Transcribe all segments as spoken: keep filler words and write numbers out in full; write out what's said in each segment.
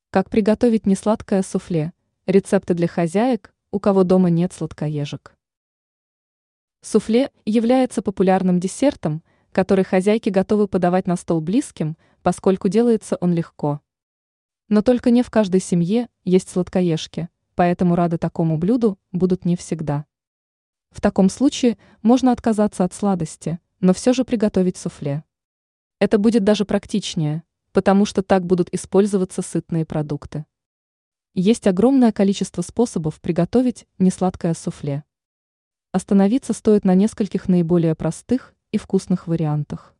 Как приготовить несладкое суфле? Рецепты для хозяек, у кого дома нет сладкоежек. Суфле является популярным десертом, который хозяйки готовы подавать на стол близким, поскольку делается он легко. Но только не в каждой семье есть сладкоежки, поэтому рады такому блюду будут не всегда. В таком случае можно отказаться от сладости, но все же приготовить суфле. Это будет даже практичнее, потому что так будут использоваться сытные продукты. Есть огромное количество способов приготовить несладкое суфле. Остановиться стоит на нескольких наиболее простых и вкусных вариантах.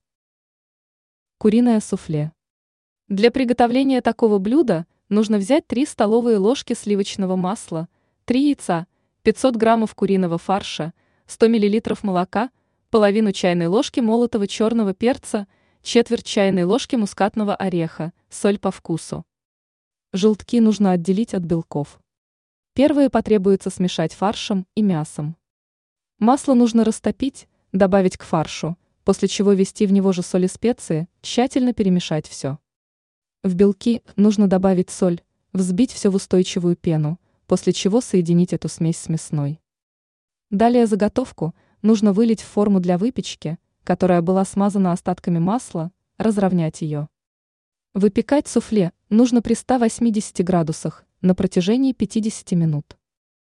Куриное суфле. Для приготовления такого блюда нужно взять три столовые ложки сливочного масла, три яйца, пятьсот граммов куриного фарша, сто миллилитров молока, половину чайной ложки молотого черного перца, четверть чайной ложки мускатного ореха, соль по вкусу. Желтки нужно отделить от белков. Первые потребуется смешать фаршем и мясом. Масло нужно растопить, добавить к фаршу, после чего ввести в него же соль и специи, тщательно перемешать все. В белки нужно добавить соль, взбить все в устойчивую пену, после чего соединить эту смесь с мясной. Далее заготовку нужно вылить в форму для выпечки, которая была смазана остатками масла, разровнять ее. Выпекать суфле нужно при ста восьмидесяти градусах на протяжении пятидесяти минут.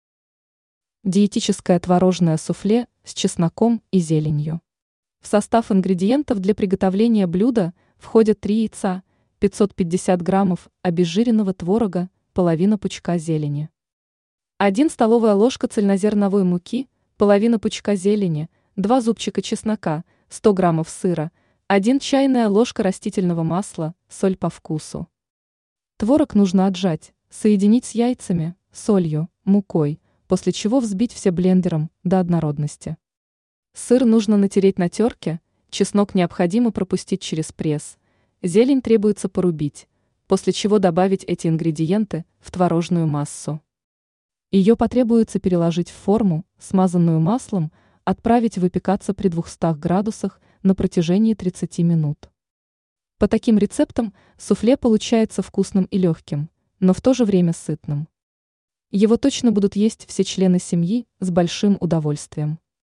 Диетическое творожное суфле с чесноком и зеленью. В состав ингредиентов для приготовления блюда входят три яйца, пятьсот пятьдесят граммов обезжиренного творога, половина пучка зелени. одна столовая ложка цельнозерновой муки, половина пучка зелени, два зубчика чеснока, сто граммов сыра, одна чайная ложка растительного масла, соль по вкусу. Творог нужно отжать, соединить с яйцами, солью, мукой, после чего взбить все блендером до однородности. Сыр нужно натереть на терке, чеснок необходимо пропустить через пресс, зелень требуется порубить, после чего добавить эти ингредиенты в творожную массу. Ее потребуется переложить в форму, смазанную маслом, отправить выпекаться при двухстах градусах на протяжении тридцати минут. По таким рецептам суфле получается вкусным и легким, но в то же время сытным. Его точно будут есть все члены семьи с большим удовольствием.